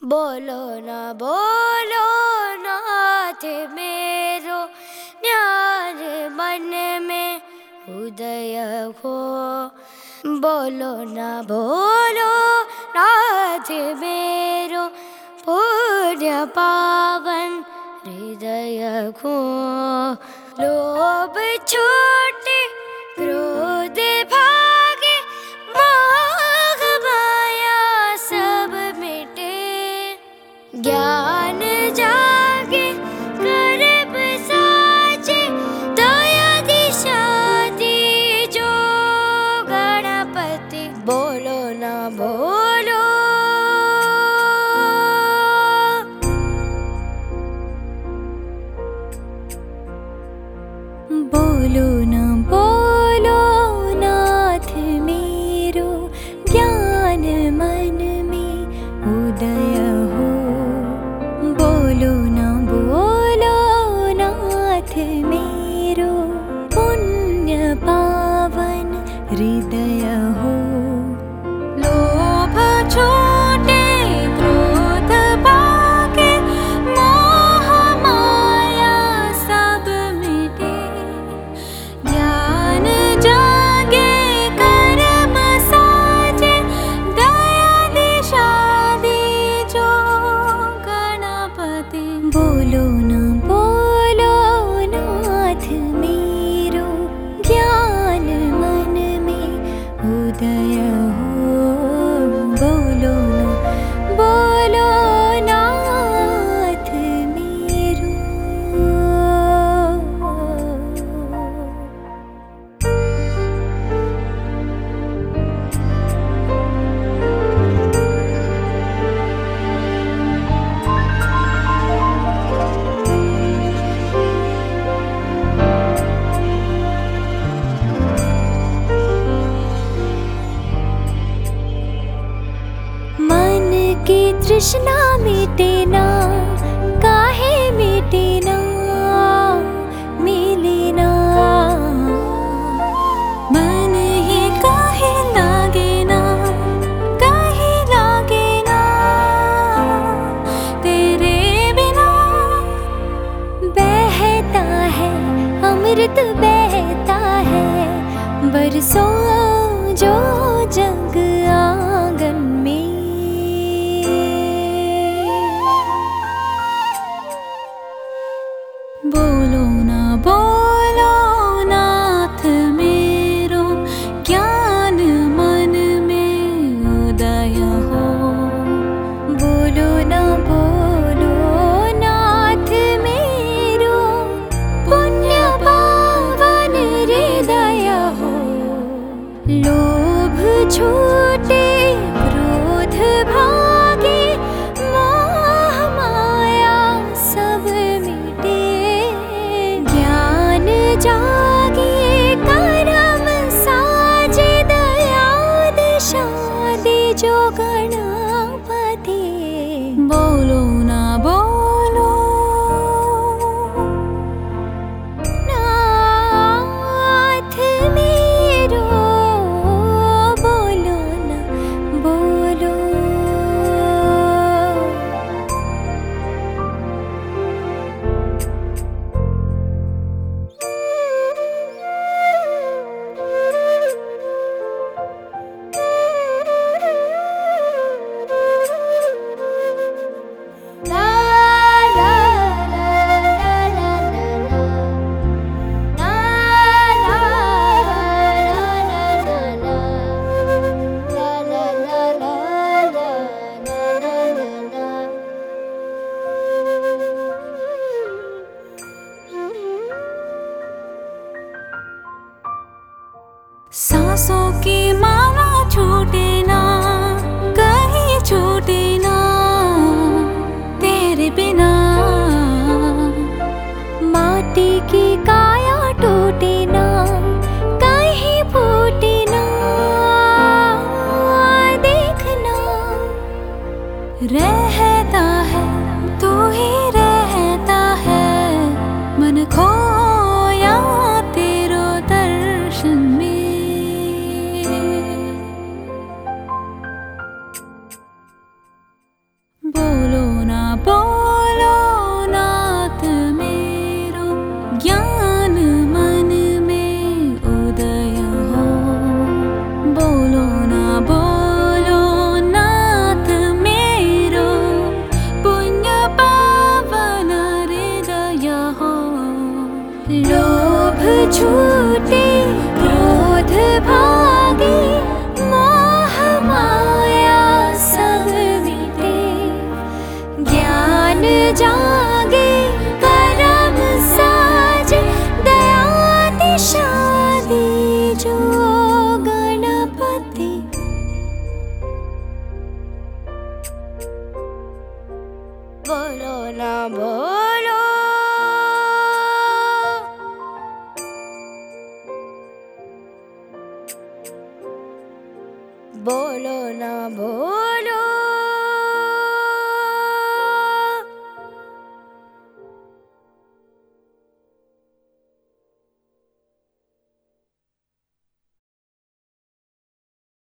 बोलो बोलो नाथ मेरो, ज्ञान मन में उदय हो। बोलो बोलो नाथ मेरो, पुण्य पावन हृदय को। लोभ छूटे क्रोध भागे, मोह माया सब मिटे। ज्ञान जागे कर्म साजे, दया दिशा दीजो गणपति। बोलो बोलो बोलो बोलो नाथ मेरो, ज्ञान मन में उदय हो। बोलो बोलो नाथ मेरो, पुण्य पावन हृदय हो। लोभ छूटे क्रोध भागे, मोह माया सब मिटे। ज्ञान जागे कर्म साजे, दया दिशा दीजो गणपति। बोलो बोलो नाथ मेरो, ज्ञान मन में उदय हो। बोलो बोलो नाथ मेरो। मन की तृष्णा मिटे ना, काहे मिटे ना, मिले ना। मन ही काहे लागे ना, काहे लागे ना। तेरे बिना बहता है अमृत, बहता है बरसों जो जग आंगन में। बोलो बोलो नाथ मेरो, ज्ञान मन में उदय हो। बोलो बोलो नाथ मेरो, पुण्य पावन हृदय हो। लोभ छूटे क्रोध भागे, मोह माया सब मिटे। ज्ञान जागे कर्म साजे, दया दिशा दीजो गणपति। बोलो बोलो नाथ मेरो, बोलो बोलो। ला ला ला ला ला ला ला सांसों की माला छूटे ना, कहीं छूटे ना तेरे बिना। माटी की काया टूटे ना, कहीं फूटे ना। देखना रहता है, तू ही रहता है, मन खोया तेरो दर्शन में। बोल ना भो